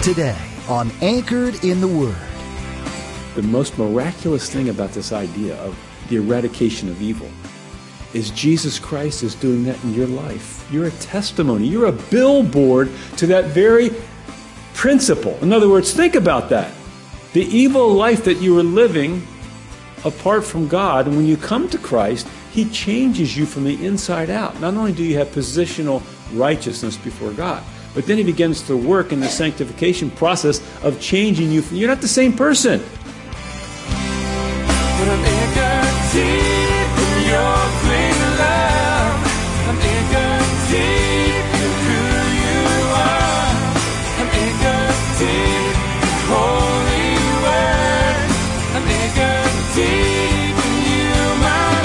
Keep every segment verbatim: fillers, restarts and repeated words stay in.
Today on Anchored in the Word. The most miraculous thing about this idea of the eradication of evil is Jesus Christ is doing that in your life. You're a testimony. You're a billboard to that very principle. In other words, think about that. The evil life that you were living apart from God, and when you come to Christ, He changes you from the inside out. Not only do you have positional righteousness before God, but then He begins to work in the sanctification process of changing you. You're not the same person. But I'm anchored deep in your great love. I'm anchored deep in who you are. I'm anchored deep in holy word. I'm anchored deep in you, my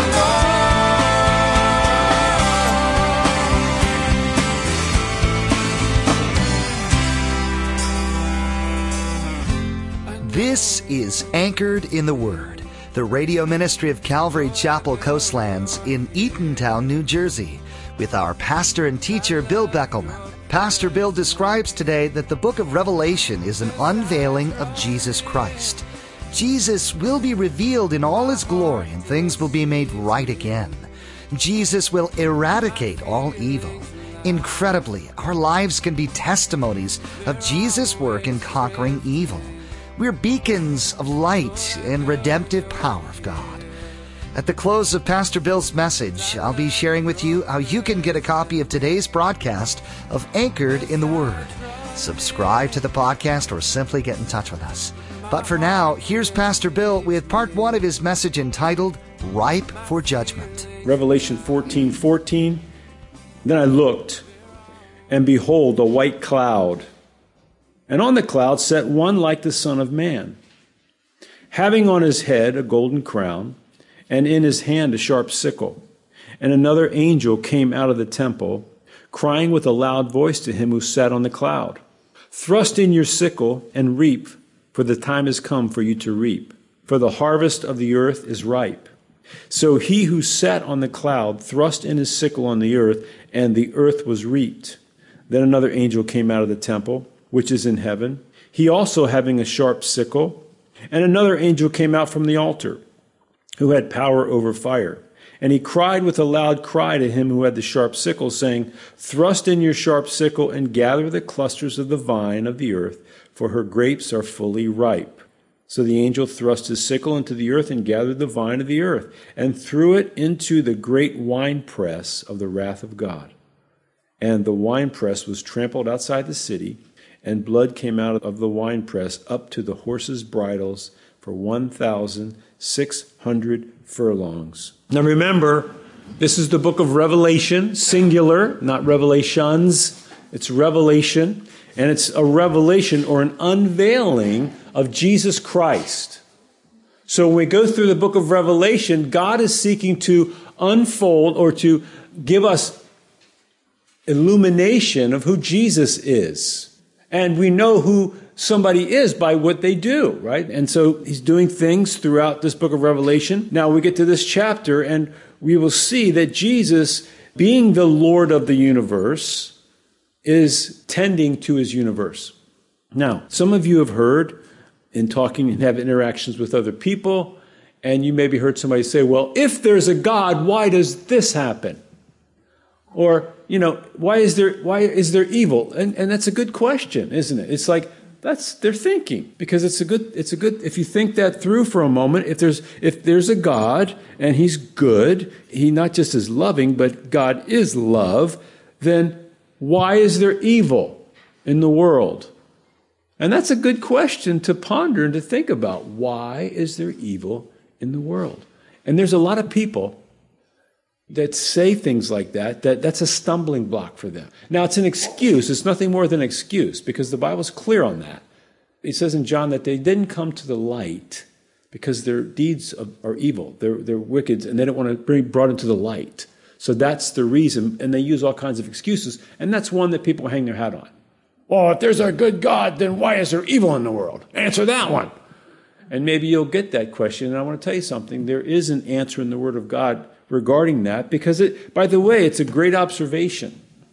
Lord. This is Anchored in the Word, the radio ministry of Calvary Chapel Coastlands in Eatontown, New Jersey, with our pastor and teacher, Bill Beckelman. Pastor Bill describes today that the book of Revelation is an unveiling of Jesus Christ. Jesus will be revealed in all His glory and things will be made right again. Jesus will eradicate all evil. Incredibly, our lives can be testimonies of Jesus' work in conquering evil. We're beacons of light and redemptive power of God. At the close of Pastor Bill's message, I'll be sharing with you how you can get a copy of today's broadcast of Anchored in the Word. Subscribe to the podcast or simply get in touch with us. But for now, here's Pastor Bill with part one of his message entitled, Ripe for Judgment. Revelation fourteen fourteen. Then I looked, and behold, a white cloud. And on the cloud sat one like the Son of Man, having on his head a golden crown, and in his hand a sharp sickle. And another angel came out of the temple, crying with a loud voice to him who sat on the cloud, Thrust in your sickle and reap, for the time has come for you to reap, for the harvest of the earth is ripe. So he who sat on the cloud thrust in his sickle on the earth, and the earth was reaped. Then another angel came out of the temple, which is in heaven, he also having a sharp sickle. And another angel came out from the altar, who had power over fire. And he cried with a loud cry to him who had the sharp sickle, saying, Thrust in your sharp sickle and gather the clusters of the vine of the earth, for her grapes are fully ripe. So the angel thrust his sickle into the earth and gathered the vine of the earth, and threw it into the great winepress of the wrath of God. And the winepress was trampled outside the city, and blood came out of the winepress up to the horses' bridles for one thousand six hundred furlongs. Now remember, this is the book of Revelation, singular, not revelations. It's revelation, and it's a revelation or an unveiling of Jesus Christ. So when we go through the book of Revelation, God is seeking to unfold or to give us illumination of who Jesus is. And we know who somebody is by what they do, right? And so He's doing things throughout this book of Revelation. Now we get to this chapter and we will see that Jesus, being the Lord of the universe, is tending to His universe. Now, some of you have heard in talking and have interactions with other people, and you maybe heard somebody say, well, if there's a God, why does this happen? Or, you know, why is there why is there evil? And and that's a good question, isn't it? It's like that's their thinking, because it's a good it's a good if you think that through for a moment, if there's if there's a God and He's good, He not just is loving, but God is love, then why is there evil in the world? And that's a good question to ponder and to think about. Why is there evil in the world? And there's a lot of people that say things like that, that that's a stumbling block for them. Now, it's an excuse. It's nothing more than an excuse, because the Bible's clear on that. It says in John that they didn't come to the light because their deeds are evil. They're, they're wicked, and they don't want to be brought into the light. So that's the reason, and they use all kinds of excuses, and that's one that people hang their hat on. Well, if there's a good God, then why is there evil in the world? Answer that one. And maybe you'll get that question, and I want to tell you something. There is an answer in the Word of God regarding that, because it, by the way, it's a great observation.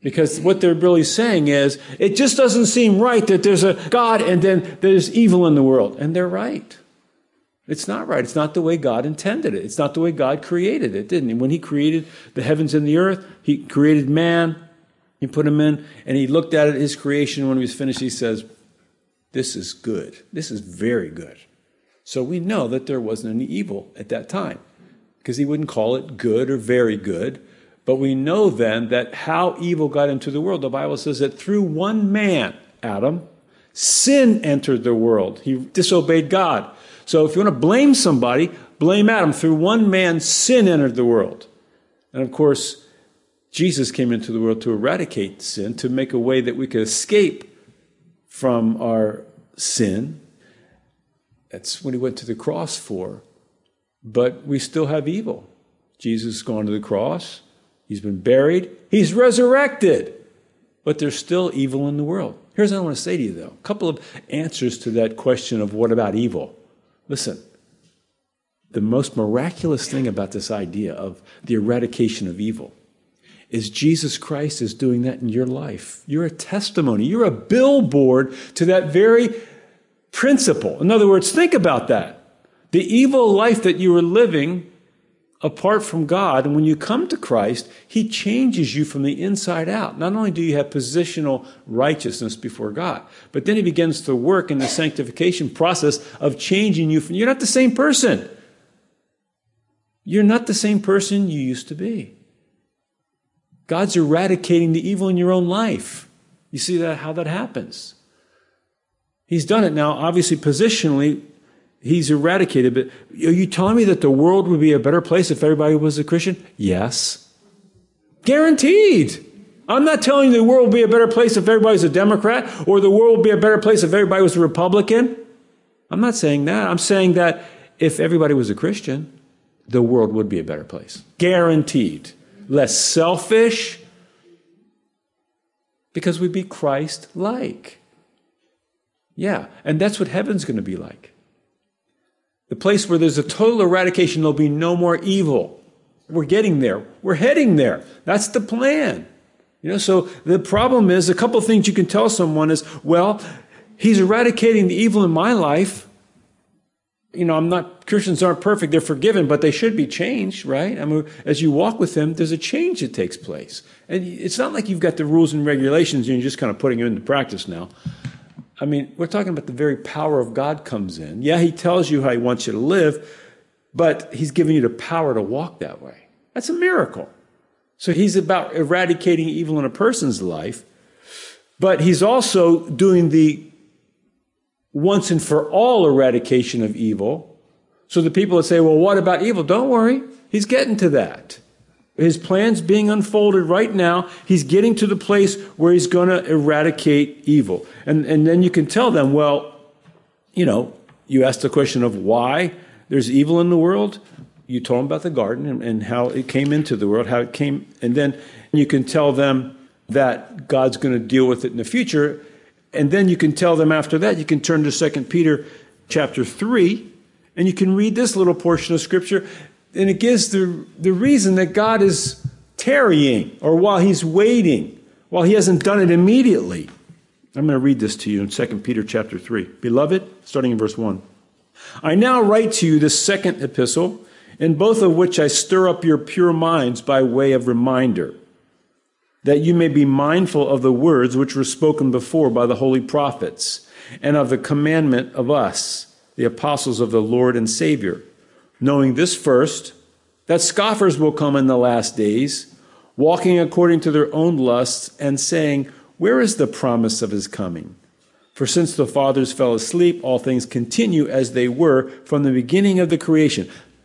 Because what they're really saying is, it just doesn't seem right that there's a God and then there's evil in the world. And they're right. It's not right. It's not the way God intended it. It's not the way God created it, didn't he? When he created the heavens and the earth, he created man, he put him in, and he looked at it, his creation. When he was finished, he says, this is good. This is very good. So we know that there wasn't any evil at that time, because he wouldn't call it good or very good. But we know then that how evil got into the world. The Bible says that through one man, Adam, sin entered the world. He disobeyed God. So if you want to blame somebody, blame Adam. Through one man, sin entered the world. And of course, Jesus came into the world to eradicate sin, to make a way that we could escape from our sin. That's what he went to the cross for. But we still have evil. Jesus has gone to the cross. He's been buried. He's resurrected. But there's still evil in the world. Here's what I want to say to you, though. A couple of answers to that question of what about evil. Listen, the most miraculous thing about this idea of the eradication of evil is Jesus Christ is doing that in your life. You're a testimony. You're a billboard to that very principle. In other words, think about that. The evil life that you were living apart from God, and when you come to Christ, he changes you from the inside out. Not only do you have positional righteousness before God, but then he begins to work in the sanctification process of changing you from, you're not the same person. You're not the same person you used to be. God's eradicating the evil in your own life. You see that, how that happens? He's done it now, obviously positionally. He's eradicated, but are you telling me that the world would be a better place if everybody was a Christian? Yes. Guaranteed. I'm not telling you the world would be a better place if everybody's a Democrat, or the world would be a better place if everybody was a Republican. I'm not saying that. I'm saying that if everybody was a Christian, the world would be a better place. Guaranteed. Less selfish, because we'd be Christ-like. Yeah, and that's what heaven's going to be like. The place where there's a total eradication, there'll be no more evil. We're getting there. We're heading there. That's the plan. You know, so the problem is, a couple of things you can tell someone is, well, he's eradicating the evil in my life. You know, I'm not, Christians aren't perfect. They're forgiven, but they should be changed, right? I mean, as you walk with him, there's a change that takes place. And it's not like you've got the rules and regulations and you're just kind of putting them into practice now. I mean, we're talking about the very power of God comes in. Yeah, he tells you how he wants you to live, but he's giving you the power to walk that way. That's a miracle. So he's about eradicating evil in a person's life, but he's also doing the once and for all eradication of evil. So the people that say, well, what about evil? Don't worry. He's getting to that. His plan's being unfolded right now. He's getting to the place where he's going to eradicate evil. And, and then you can tell them, well, you know, you asked the question of why there's evil in the world. You told them about the garden and, and how it came into the world, how it came. And then you can tell them that God's going to deal with it in the future. And then you can tell them after that, you can turn to Second Peter chapter three, and you can read this little portion of Scripture, and it gives the, the reason that God is tarrying, or while he's waiting, while he hasn't done it immediately. I'm going to read this to you in Second Peter chapter three. Beloved, starting in verse one. I now write to you this second epistle, in both of which I stir up your pure minds by way of reminder, that you may be mindful of the words which were spoken before by the holy prophets, and of the commandment of us, the apostles of the Lord and Savior, knowing this first, that scoffers will come in the last days, walking according to their own lusts, and saying, where is the promise of his coming? For since the fathers fell asleep, all things continue as they were from the beginning of the creation.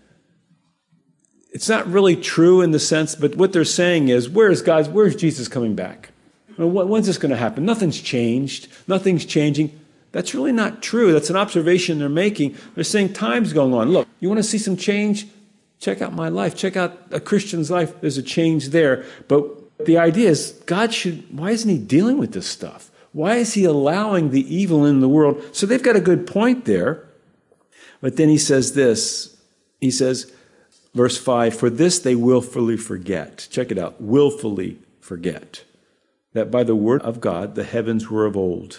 It's not really true in the sense, but what they're saying is, where is God, where is Jesus coming back? When's this going to happen? Nothing's changed. Nothing's changing. That's really not true. That's an observation they're making. They're saying time's going on. Look, you want to see some change? Check out my life. Check out a Christian's life. There's a change there. But the idea is, God should, why isn't he dealing with this stuff? Why is he allowing the evil in the world? So they've got a good point there. But then he says this. He says, verse five, for this they willfully forget. Check it out. Willfully forget. that by the word of God the heavens were of old,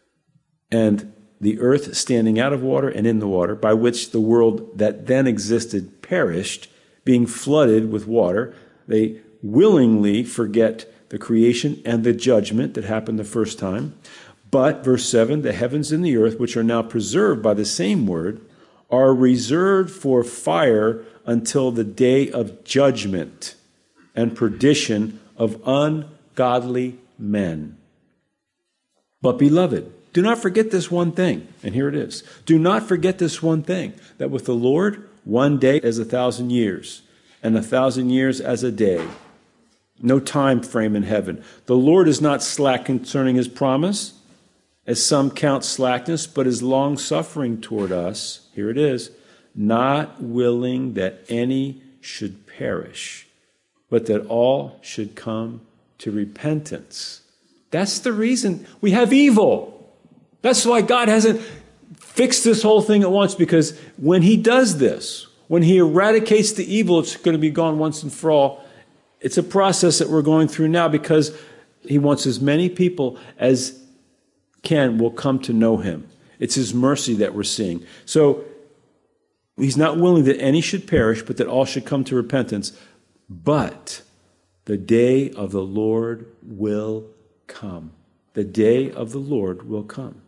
and the earth standing out of water and in the water, by which the world that then existed perished, being flooded with water. They willingly forget the creation and the judgment that happened the first time. But, verse seven, the heavens and the earth, which are now preserved by the same word, are reserved for fire until the day of judgment and perdition of ungodly men. But, beloved, do not forget this one thing, and here it is. Do not forget this one thing, that with the Lord, one day as a thousand years, and a thousand years as a day. No time frame in heaven. The Lord is not slack concerning his promise, as some count slackness, but is long-suffering toward us. Here it is. Not willing that any should perish, but that all should come to repentance. That's the reason we have evil. That's why God hasn't fixed this whole thing at once, because when he does this, when he eradicates the evil, it's going to be gone once and for all. It's a process that we're going through now because he wants as many people as can will come to know him. It's his mercy that we're seeing. So he's not willing that any should perish, but that all should come to repentance. But the day of the Lord will come. The day of the Lord will come.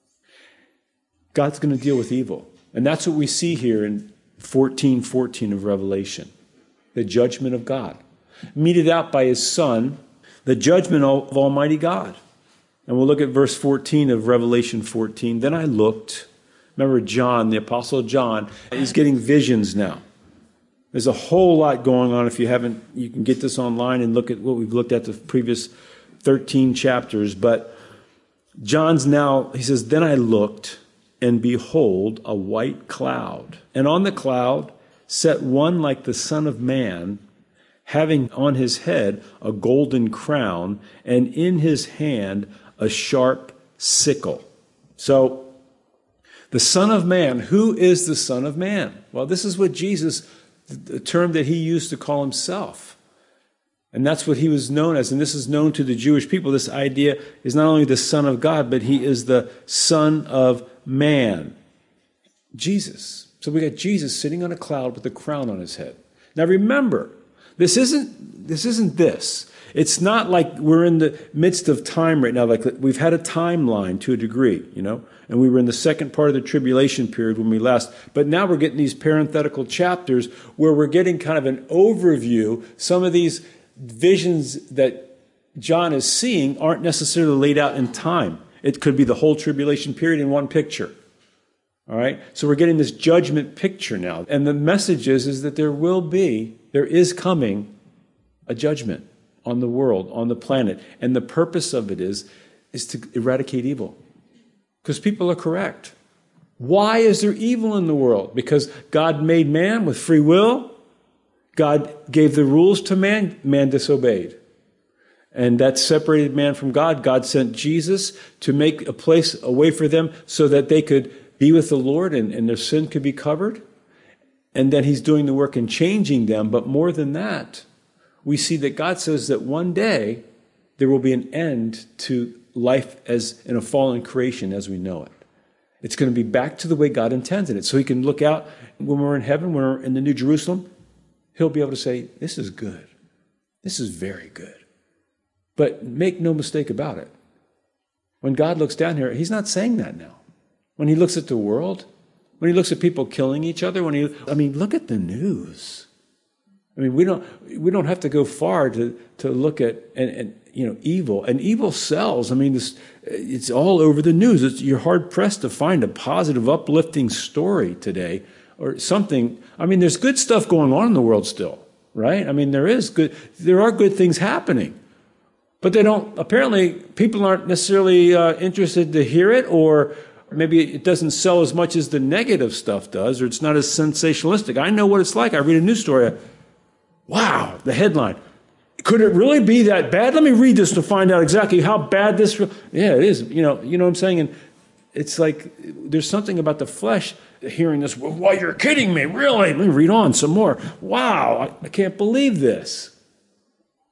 God's going to deal with evil. And that's what we see here in fourteen fourteen of Revelation. The judgment of God. Meted out by his Son, the judgment of Almighty God. And we'll look at verse fourteen of Revelation fourteen. Then I looked. Remember John, the Apostle John, he's getting visions now. There's a whole lot going on. If you haven't, you can get this online and look at what we've looked at the previous thirteen chapters. But John's now, he says, then I looked, and behold, a white cloud. And on the cloud sat one like the Son of Man, having on his head a golden crown, and in his hand a sharp sickle. So, the Son of Man, who is the Son of Man? Well, this is what Jesus, the term that he used to call himself. And that's what he was known as. And this is known to the Jewish people. This idea is not only the Son of God, but he is the Son of Man. Jesus. So we got Jesus sitting on a cloud with a crown on his head. Now remember, this isn't this isn't this. It's not like we're in the midst of time right now. Like we've had a timeline to a degree, you know, and we were in the second part of the tribulation period when we last. But now we're getting these parenthetical chapters where we're getting kind of an overview. Some of these visions that John is seeing aren't necessarily laid out in time. It could be the whole tribulation period in one picture. All right? So we're getting this judgment picture now. And the message is, is that there will be, there is coming a judgment on the world, on the planet. And the purpose of it is, is to eradicate evil. Because people are correct. Why is there evil in the world? Because God made man with free will. God gave the rules to man. Man disobeyed. And that separated man from God. God sent Jesus to make a place, a way for them so that they could be with the Lord and, and their sin could be covered. And then he's doing the work in changing them. But more than that, we see that God says that one day there will be an end to life as in a fallen creation as we know it. It's going to be back to the way God intended it. So he can look out when we're in heaven, when we're in the New Jerusalem, he'll be able to say, this is good. This is very good. But make no mistake about it. When God looks down here, he's not saying that now. When he looks at the world, when he looks at people killing each other, when he, I mean, look at the news. I mean, we don't we don't have to go far to to look at and, and you know evil. And evil sells. I mean, this it's all over the news. It's, you're hard pressed to find a positive, uplifting story today or something. I mean, there's good stuff going on in the world still, right? I mean, there is good. There are good things happening, but they don't. Apparently, people aren't necessarily uh, interested to hear it, or maybe it doesn't sell as much as the negative stuff does, or it's not as sensationalistic. I know what it's like. I read a news story. I, wow, the headline. Could it really be that bad? Let me read this to find out exactly how bad this. Re- yeah, it is. You know, you know what I'm saying. And it's like there's something about the flesh hearing this. Well, why, you're kidding me? Really? Let me read on some more. Wow, I, I can't believe this. Of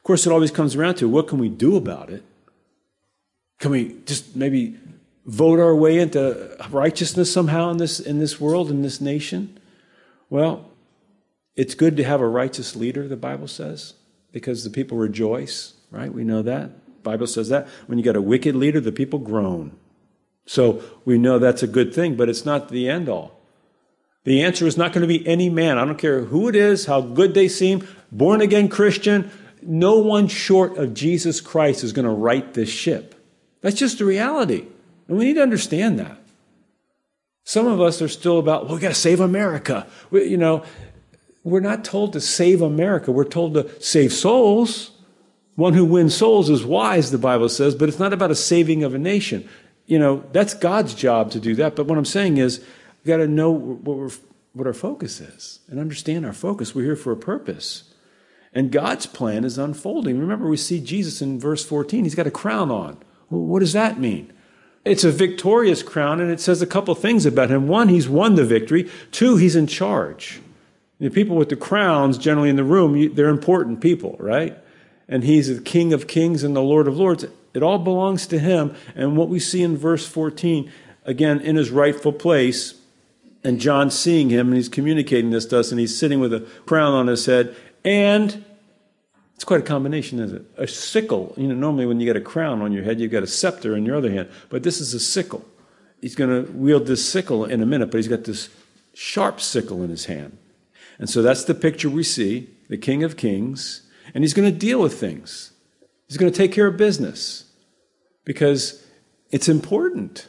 course, it always comes around to what can we do about it? Can we just maybe vote our way into righteousness somehow in this in this world, in this nation? Well, it's good to have a righteous leader, the Bible says, because the people rejoice, right? We know that. The Bible says that. When you got a wicked leader, the people groan. So we know that's a good thing, but it's not the end all. The answer is not going to be any man. I don't care who it is, how good they seem, born again Christian. No one short of Jesus Christ is going to right this ship. That's just the reality. And we need to understand that. Some of us are still about, well, we got to save America. We, you know, we're not told to save America. We're told to save souls. One who wins souls is wise, the Bible says, but it's not about a saving of a nation. You know, that's God's job to do that. But what I'm saying is, we've got to know what, we're, what our focus is and understand our focus. We're here for a purpose. And God's plan is unfolding. Remember, we see Jesus in verse fourteen. He's got a crown on. Well, what does that mean? It's a victorious crown, and it says a couple things about him. One, he's won the victory. Two, he's in charge. The people with the crowns, generally in the room, they're important people, right? And he's the King of Kings and the Lord of Lords. It all belongs to him. And what we see in verse fourteen, again, in his rightful place, and John seeing him, and he's communicating this to us, and he's sitting with a crown on his head, and it's quite a combination, isn't it? A sickle. You know, normally when you get a crown on your head, you've got a scepter in your other hand, but this is a sickle. He's going to wield this sickle in a minute, but he's got this sharp sickle in his hand. And so that's the picture we see, the King of Kings, and he's going to deal with things. He's going to take care of business because it's important.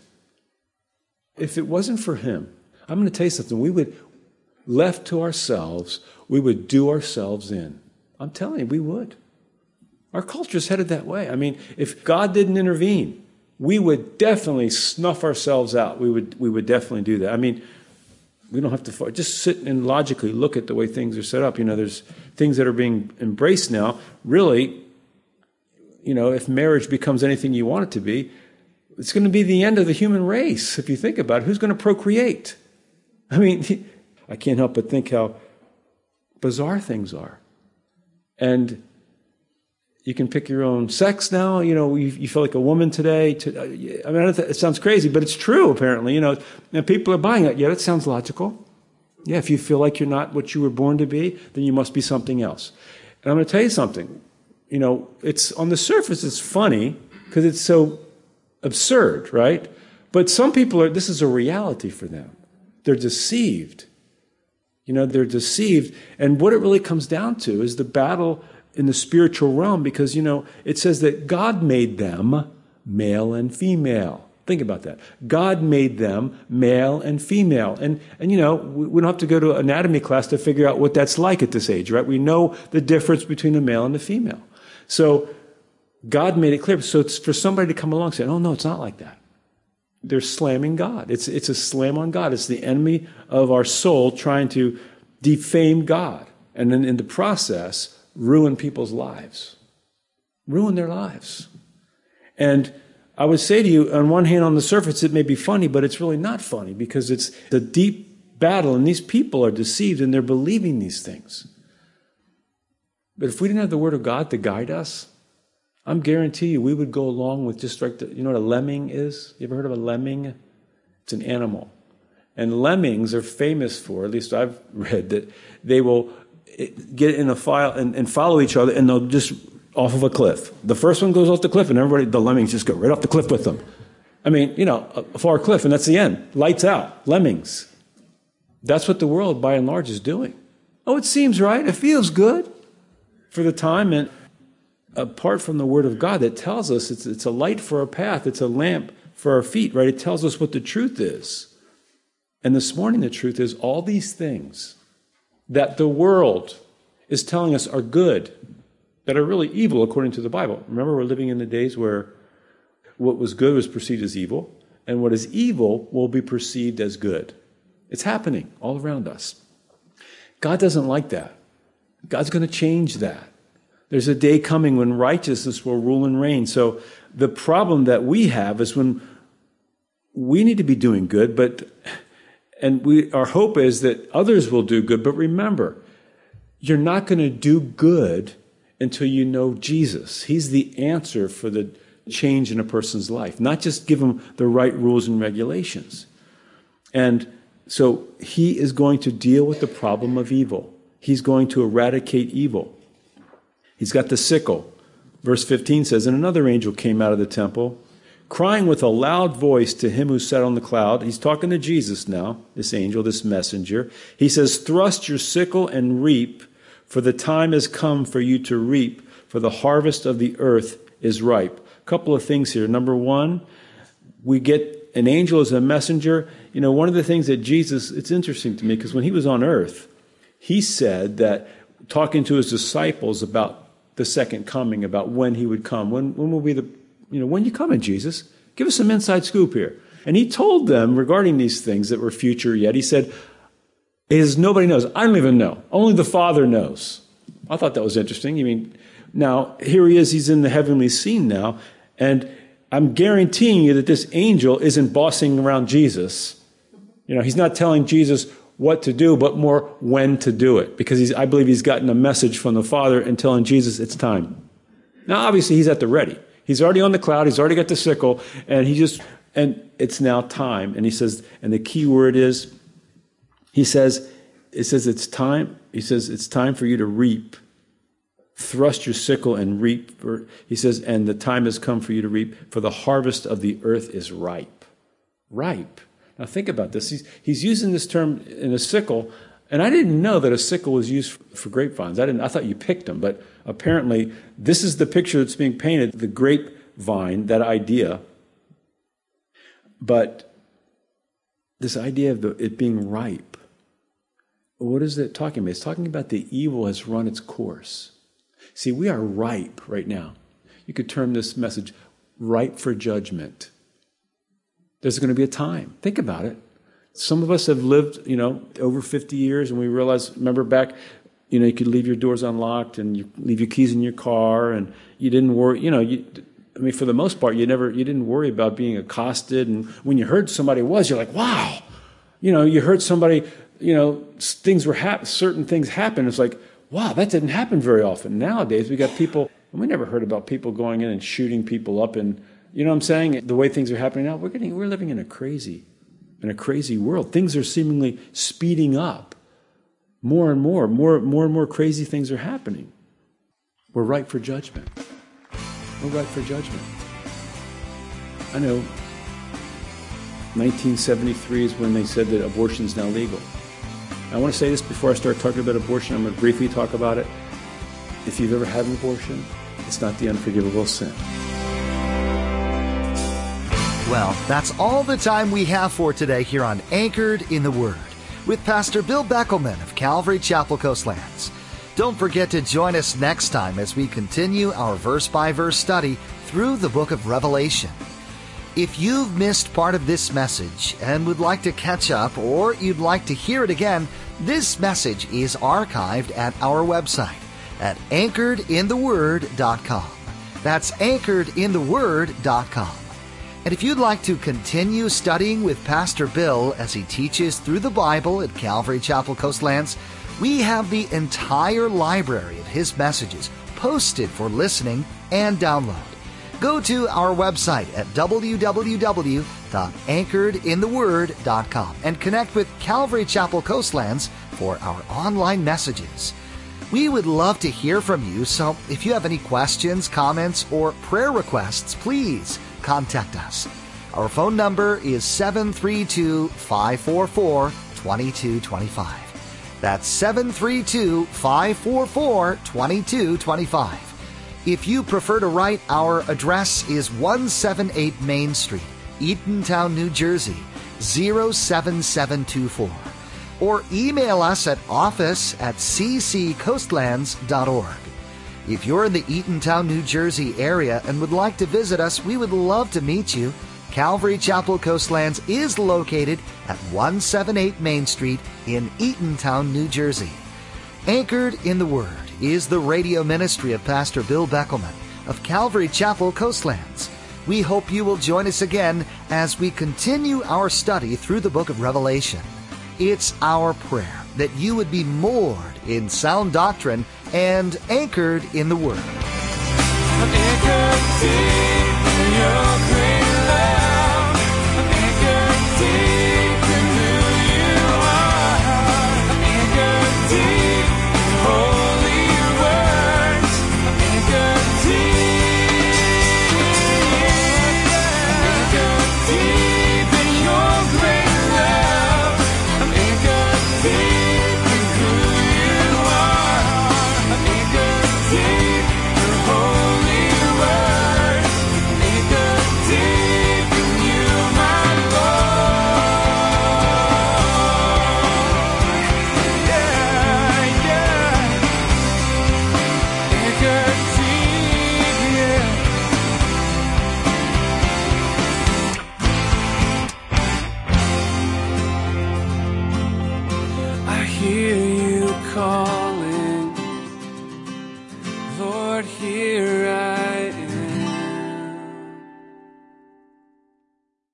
If it wasn't for him, I'm going to tell you something. We would, left to ourselves, we would do ourselves in. I'm telling you, we would. Our culture's headed that way. I mean, if God didn't intervene, we would definitely snuff ourselves out. We would, we would definitely do that. I mean, we don't have to just sit and logically look at the way things are set up. You know, there's things that are being embraced now. Really, you know, if marriage becomes anything you want it to be, it's going to be the end of the human race. If you think about it, who's going to procreate? I mean, I can't help but think how bizarre things are. And you can pick your own sex now. You know, you, you feel like a woman today. To, I mean, it sounds crazy, but it's true, apparently. You know, and people are buying it. Yeah, that sounds logical. Yeah, if you feel like you're not what you were born to be, then you must be something else. And I'm going to tell you something. You know, it's on the surface, it's funny because it's so absurd, right? But some people are, this is a reality for them. They're deceived. You know, they're deceived. And what it really comes down to is the battle in the spiritual realm because, you know, it says that God made them male and female. Think about that. God made them male and female. And, and you know, we, we don't have to go to anatomy class to figure out what that's like at this age, right? We know the difference between the male and the female. So God made it clear. So it's for somebody to come along and say, oh, no, it's not like that. They're slamming God. It's, it's a slam on God. It's the enemy of our soul trying to defame God. And then in the process, ruin people's lives. Ruin their lives. And I would say to you, on one hand, on the surface, it may be funny, but it's really not funny because it's the deep battle, and these people are deceived, and they're believing these things. But if we didn't have the Word of God to guide us, I'm guarantee you we would go along with just like, the, you know what a lemming is? You ever heard of a lemming? It's an animal. And lemmings are famous for, at least I've read, that they will get in a file and, and follow each other, and they'll just off of a cliff. The first one goes off the cliff, and everybody, the lemmings just go right off the cliff with them. I mean, you know, a far cliff, and that's the end. Lights out. Lemmings. That's what the world, by and large, is doing. Oh, it seems right. It feels good for the time, and apart from the Word of God that tells us it's, it's a light for our path, it's a lamp for our feet, right? It tells us what the truth is. And this morning, the truth is all these things that the world is telling us are good, that are really evil according to the Bible. Remember, we're living in the days where what was good was perceived as evil, and what is evil will be perceived as good. It's happening all around us. God doesn't like that. God's going to change that. There's a day coming when righteousness will rule and reign. So the problem that we have is when we need to be doing good, but and we our hope is that others will do good. But remember, you're not going to do good until you know Jesus. He's the answer for the change in a person's life, not just give them the right rules and regulations. And so he is going to deal with the problem of evil. He's going to eradicate evil. He's got the sickle. Verse fifteen says, and another angel came out of the temple, crying with a loud voice to him who sat on the cloud. He's talking to Jesus now, this angel, this messenger. He says, thrust your sickle and reap, for the time has come for you to reap, for the harvest of the earth is ripe. A couple of things here. Number one, we get an angel as a messenger. You know, one of the things that Jesus, it's interesting to me, because when he was on earth, he said that, talking to his disciples about the second coming, about when he would come, when, when will be the, you know, when you coming, Jesus? Give us some inside scoop here. And he told them regarding these things that were future yet, he said, is nobody knows. I don't even know. Only the Father knows. I thought that was interesting. I mean, now, here he is. He's in the heavenly scene now. And I'm guaranteeing you that this angel isn't bossing around Jesus. You know, he's not telling Jesus what to do, but more when to do it. Because he's, I believe he's gotten a message from the Father and telling Jesus it's time. Now, obviously, he's at the ready. He's already on the cloud. He's already got the sickle. And he just, and it's now time. And he says, and the key word is, he says, it says it's time. He says it's time for you to reap. Thrust your sickle and reap. For, he says, and the time has come for you to reap, for the harvest of the earth is ripe. Ripe. Now think about this. He's, he's using this term in a sickle, and I didn't know that a sickle was used for, for grapevines. I didn't. I thought you picked them, but apparently this is the picture that's being painted, the grapevine, that idea. But this idea of the, it being ripe, what is it talking about? It's talking about the evil has run its course. See, we are ripe right now. You could term this message ripe for judgment. There's going to be a time. Think about it. Some of us have lived, you know, over fifty years, and we realize, remember back, you know, you could leave your doors unlocked and you leave your keys in your car, and you didn't worry, you know, you, I mean, for the most part, you never, you didn't worry about being accosted. And when you heard somebody was, you're like, wow, you know, you heard somebody, you know, things were hap- certain things happen. It's like, wow, that didn't happen very often. Nowadays, we got people, and we never heard about people going in and shooting people up, and you know what I'm saying? The way things are happening now, we're getting, we're living in a crazy, in a crazy world. Things are seemingly speeding up. More and more, more, more and more crazy things are happening. We're ripe for judgment. We're ripe for judgment. I know nineteen seventy-three is when they said that abortion is now legal. I want to say this before I start talking about abortion. I'm going to briefly talk about it. If you've ever had an abortion, it's not the unforgivable sin. Well, that's all the time we have for today here on Anchored in the Word with Pastor Bill Beckelman of Calvary Chapel Coastlands. Don't forget to join us next time as we continue our verse-by-verse study through the book of Revelation. If you've missed part of this message and would like to catch up, or you'd like to hear it again, this message is archived at our website at anchored in the word dot com. That's anchored in the word dot com. And if you'd like to continue studying with Pastor Bill as he teaches through the Bible at Calvary Chapel Coastlands, we have the entire library of his messages posted for listening and download. Go to our website at w w w dot anchored in the word dot com and connect with Calvary Chapel Coastlands for our online messages. We would love to hear from you, so if you have any questions, comments, or prayer requests, please contact us. Our phone number is seven three two, five four four, two two two five. That's seven three two, five four four, two two two five. If you prefer to write, our address is one seventy-eight Main Street, Eatontown, New Jersey, zero seven seven two four. Or email us at office at c c coastlands dot org. If you're in the Eatontown, New Jersey area and would like to visit us, we would love to meet you. Calvary Chapel Coastlands is located at one seventy-eight Main Street in Eatontown, New Jersey. Anchored in the Word is the radio ministry of Pastor Bill Beckelman of Calvary Chapel Coastlands. We hope you will join us again as we continue our study through the book of Revelation. It's our prayer that you would be moored in sound doctrine and anchored in the Word. I'm anchored deep in your